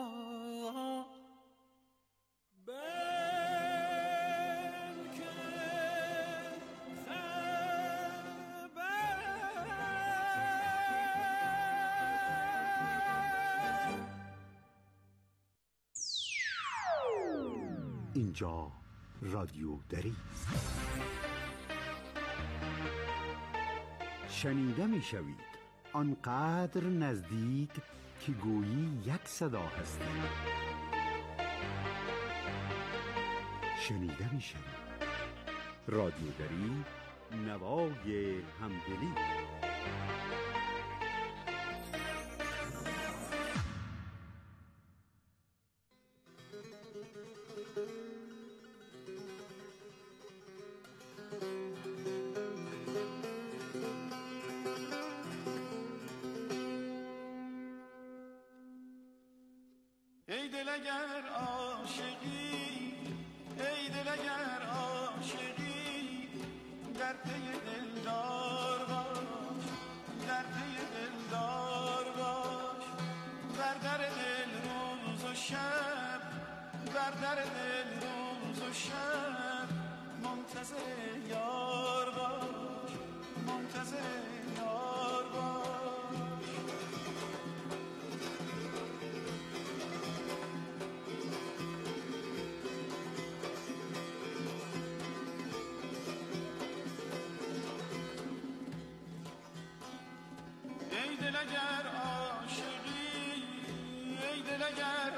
N: اینجا رادیو دری است. شنیده می شوید آنقدر نزدیک که گویی یک صدا هستید. شنیده می شوید رادیو دری، نوای همدلی.
D: ای دل اگر عاشقی، ای دل اگر عاشقی، در پی دلدار باش، در پی دلدار باش. بر در دل روز و شب، بر در دل روز و شب، منتظر یار باش، منتظر یار باش. ای دل اگر عاشقی، ای دل اگر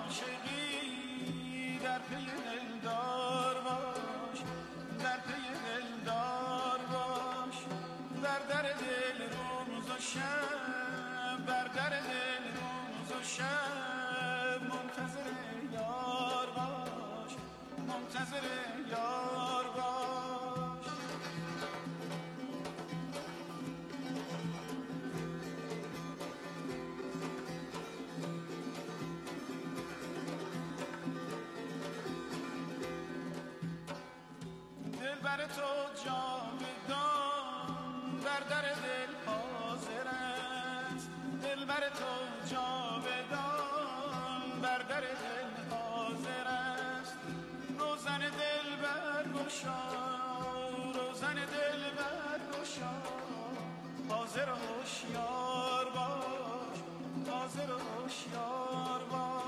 D: عاشقی، در پی دلدار باش، در پی دلدار باش. بر در دل روز و شب، بر در دل روز و شب، منتظر یار باش، منتظر یار باش. بر تو جاودان، بر در دل حاضر است. دل بر تو جاودان، بر در دل حاضر است. روزن دل برگشا، روزن دل برگشا، حاضر و هوشیار باش، حاضر و هوشیار باش.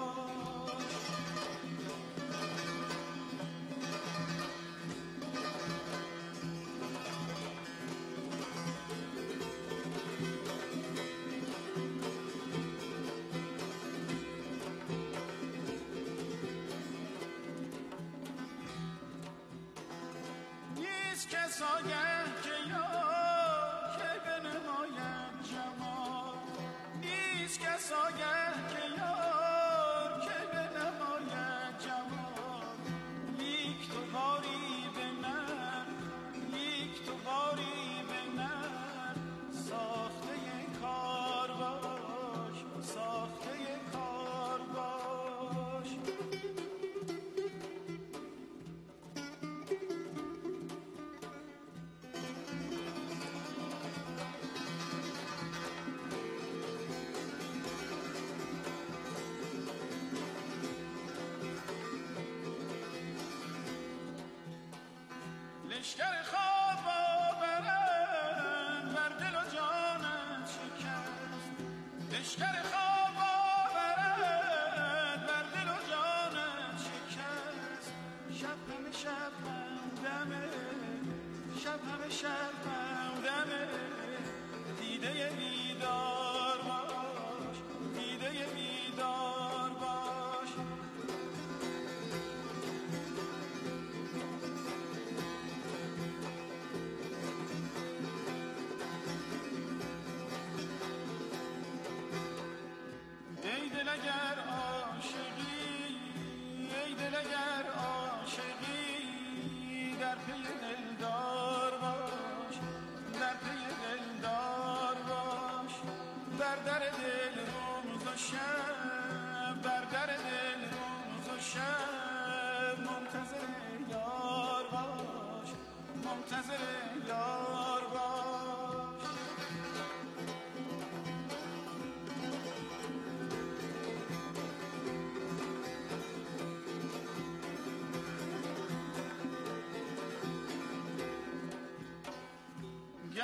D: کس آگه که یار که بنماید جمال، نیست کس آگه که یار که بنماید جمال. لیک تو باری به من، لیک تو باری به من، ساخته کار باش، ساخته کار باش. لشکر خواب آورند، بر دل و جانت شکست. لشکر خواب آورند، بر دل و جانت شکست. شب همه شب همدمه، شب همه شب همدمه. دیده بیدار باش، دیده بیدار باش.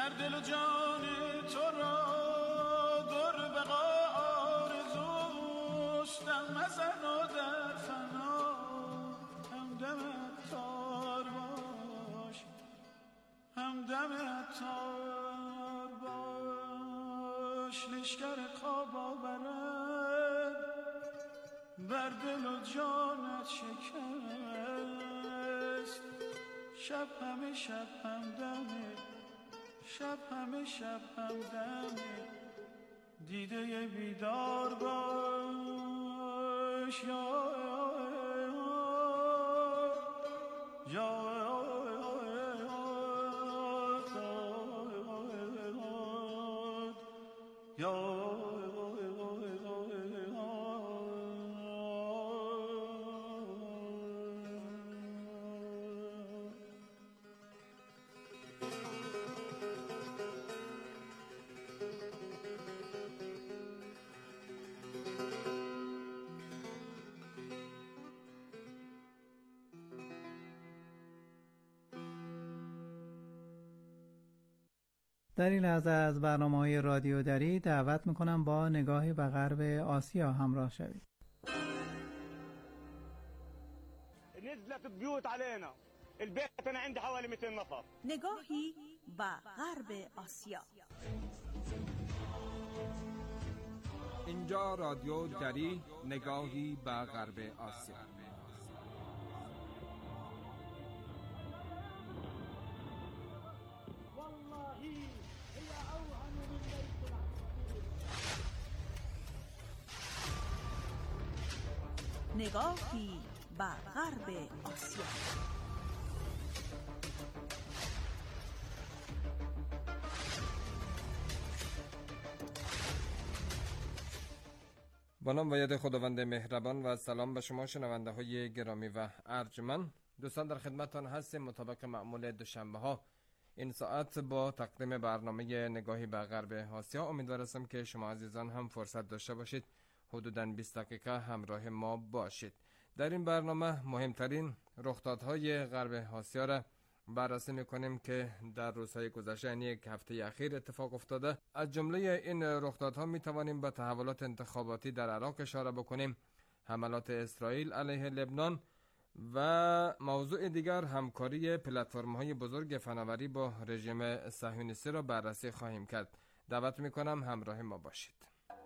D: در دل و جان تو را در بقا آرزوست، دم مزن و در فنا همدم عطار باش، همدم عطار باش. لشکر خواب آورد بر دل و جانت شکست، شب همه شب همدمه، شب همه شب همدمه، دیده بیدار باش. یا یا
E: در این لحظه از برنامه‌های رادیو دری دعوت میکنم با نگاهی به غرب آسیا همراه شوید.
O: نزلت البيوت علينا البيت انا عندي حوالي مئتين نفر.
P: نگاهی به غرب آسیا.
Q: اینجا رادیو دری، نگاهی به غرب آسیا.
P: نگاهی به غرب آسیا.
Q: با نام و یاد خداوند مهربان و سلام به شما شنونده های گرامی و ارجمند. دوستان در خدمتتان هستیم مطابق معمول دوشنبه ها این ساعت با تقدیم برنامه نگاهی به غرب آسیا. امیدوارم که شما عزیزان هم فرصت داشته باشید حدوداً بیست دقیقه همراه ما باشید. در این برنامه مهمترین رخدادهای غرب آسیا را بررسی میکنیم که در روزهای گذشته یعنی یک هفته اخیر اتفاق افتاده. از جمله این رخدادها میتوانیم به تحولات انتخاباتی در عراق اشاره بکنیم، حملات اسرائیل علیه لبنان و موضوع دیگر همکاری پلتفرم‌های بزرگ فناوری با رژیم صهیونیستی را بررسی خواهیم کرد. دعوت میکنم همراه ما باشید.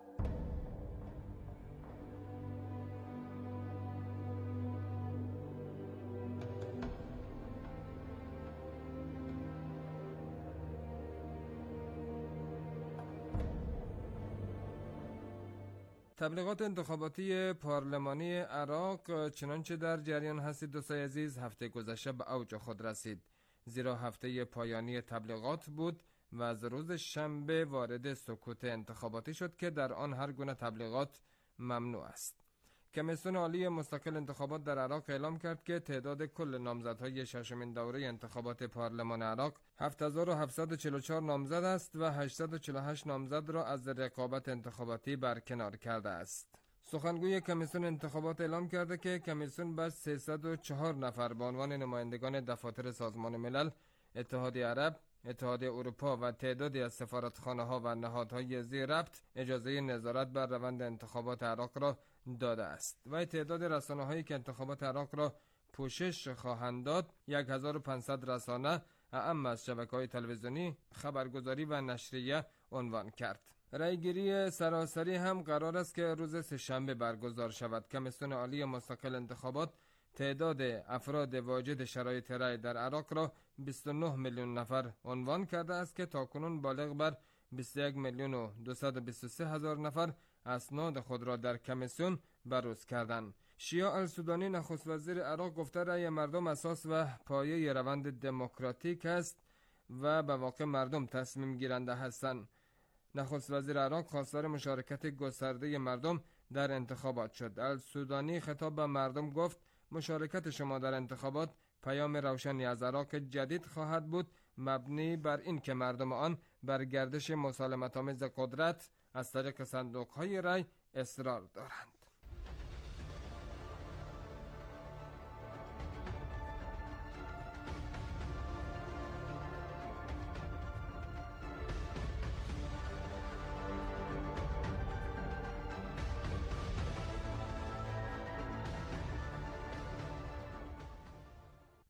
Q: تبلیغات انتخاباتی پارلمانی عراق چنانچه در جریان هستید دوستای عزیز هفته گذشته به اوج خود رسید، زیرا هفته پایانی تبلیغات بود و از روز شنبه وارد سکوت انتخاباتی شد که در آن هر گونه تبلیغات ممنوع است. کمیسیون عالی مستقل انتخابات در عراق اعلام کرد که تعداد کل نامزدهای ششمین دوره انتخابات پارلمان عراق هفت هزار و هفتصد و چهل و چهار نامزد است و هشتصد و چهل و هشت نامزد را از رقابت انتخاباتی برکنار کرده است. سخنگوی کمیسیون انتخابات اعلام کرده که کمیسیون بر سیصد و چهار نفر به عنوان نمایندگان دفاتر سازمان ملل، اتحادیه عرب، اتحادیه اروپا و تعدادی از سفارتخانه‌ها و نهادهای ذی ربط اجازه نظارت بر روند انتخابات عراق را داده است و تعداد رسانه‌هایی که انتخابات عراق را پوشش خواهند داد یک هزار و پانصد رسانه اعم از شبکه‌های تلویزیونی، خبرگزاری و نشریه عنوان کرد. رأیگیری سراسری هم قرار است که روز سه‌شنبه برگزار شود. کمیسیون عالی مستقل انتخابات تعداد افراد واجد شرایط رأی در عراق را بیست و نه میلیون نفر عنوان کرده است که تاکنون بالغ بر بیست و یک میلیون و دویست و بیست و سه هزار نفر اسناد خود را در کمیسیون بروز کردند. شیعه السودانی نخست وزیر عراق گفته رأی مردم اساس و پایه روند دموکراتیک است و به واقع مردم تصمیم گیرنده هستند. نخست وزیر عراق خواستار مشارکت گسترده مردم در انتخابات شد. السودانی خطاب به مردم گفت مشارکت شما در انتخابات پیام روشنی از عراق جدید خواهد بود، مبنی بر این که مردم آن بر گردش مسالمت‌آمیز قدرت از طریق صندوق‌های رای اصرار دارند.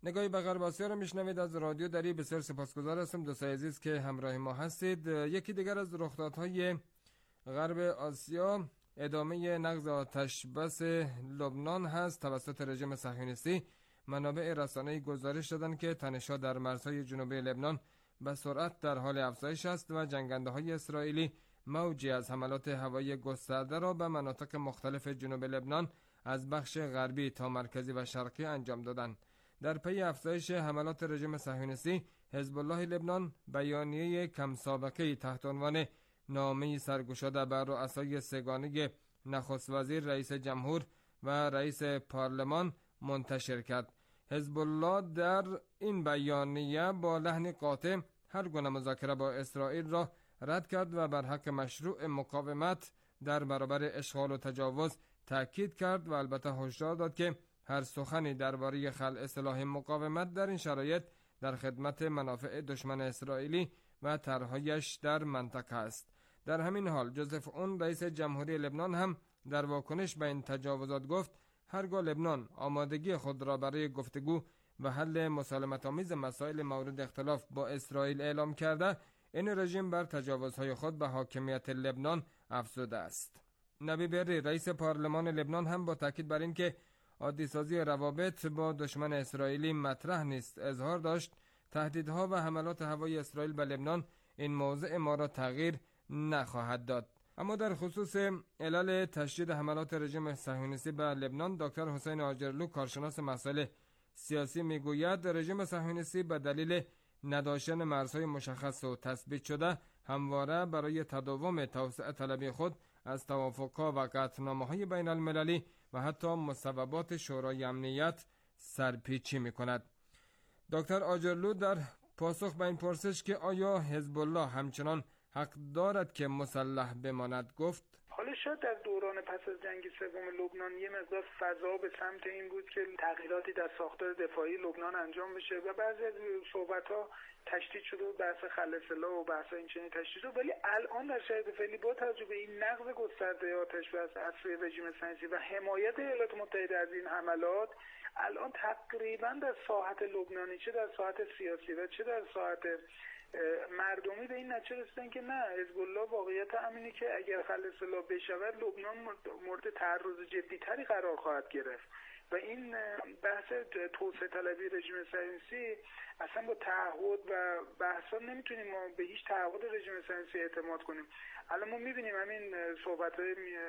Q: نگاهی به غرب آسیا رو میشنوید از رادیو دری. بسیار سپاسگزار هستم دوستای عزیز که همراه ما هستید. یکی دیگر از رخدادهای غرب آسیا ادامه نقض آتش بس لبنان هست توسط رژیم صهیونیستی. منابع رسانه‌ای گزارش دادند که تنش‌ها در مرزهای جنوبی لبنان به سرعت در حال افزایش است و جنگنده‌های اسرائیلی موجی از حملات هوایی گسترده را به مناطق مختلف جنوب لبنان از بخش غربی تا مرکزی و شرقی انجام دادند. در پی افزایش حملات رژیم صهیونیستی، حزب الله لبنان بیانیه کم سابقه‌ای تحت عنوان نامه‌ای سرگشاده بر رؤسای سگانه نخست وزیر، رئیس جمهور و رئیس پارلمان منتشر کرد. حزب الله در این بیانیه با لحن قاطع هر گونه مذاکره با اسرائیل را رد کرد و بر حق مشروع مقاومت در برابر اشغال و تجاوز تأکید کرد و البته هشدار داد که هر سخنی درباره خلع سلاح مقاومت در این شرایط در خدمت منافع دشمن اسرائیلی و طرح‌هایش در منطقه است. در همین حال جوزف اون رئیس جمهوری لبنان هم در واکنش به این تجاوزات گفت هرگاه لبنان آمادگی خود را برای گفتگو و حل مسالمت‌آمیز مسائل مورد اختلاف با اسرائیل اعلام کرده، این رژیم بر تجاوزهای خود به حاکمیت لبنان افزوده است. نبی بری رئیس پارلمان لبنان هم با تاکید بر این که عادی‌سازی روابط با دشمن اسرائیلی مطرح نیست اظهار داشت تهدیدها و حملات هوایی اسرائیل به لبنان این موضع ما را تغییر نخواهد داد. اما در خصوص علل تشدید حملات رژیم صهیونیستی به لبنان، دکتر حسین آجرلو کارشناس مسائل سیاسی میگوید رژیم صهیونیستی به دلیل نداشتن مرزهای مشخص و تثبیت شده همواره برای تداوم توسعه طلبی خود از توافقها و قطعنامه‌های بین المللی و حتی مصوبات شورای امنیت سرپیچی می‌کند. دکتر آجرلو در پاسخ به این پرسش که آیا حزب الله همچنان حق دارد که مسلح بماند گفت
R: حالا شاید در دوران پس از جنگ سوم لبنان یه مقدار فضا به سمت این بود که تغییراتی در ساختار دفاعی لبنان انجام بشه و بعضی از صحبت‌ها تشدید شده و بحث خلع سلاح و بحث این چنین تشدید شده، ولی الان در شرایط فعلی با توجه به این نقض گسترده آتش بس از سوی رژیم صهیونیستی و حمایت ایالات متحده از این حملات، الان تقریبا در ساحت لبنانی چه در ساحت سیاسی و چه در ساحت مردمی به این نتیجه رسیدن که نه، حزب الله واقعیت همینه که اگر خلع سلاح بشود لبنان مورد تعرض جدی‌تری قرار خواهد گرفت و این بحث توسعه طلبی رژیم صهیونیستی اصلا با تعهد و بحثا نمیتونیم ما به هیچ تعهد رژیم صهیونیستی اعتماد کنیم. الان ما میبینیم همین صحبت‌های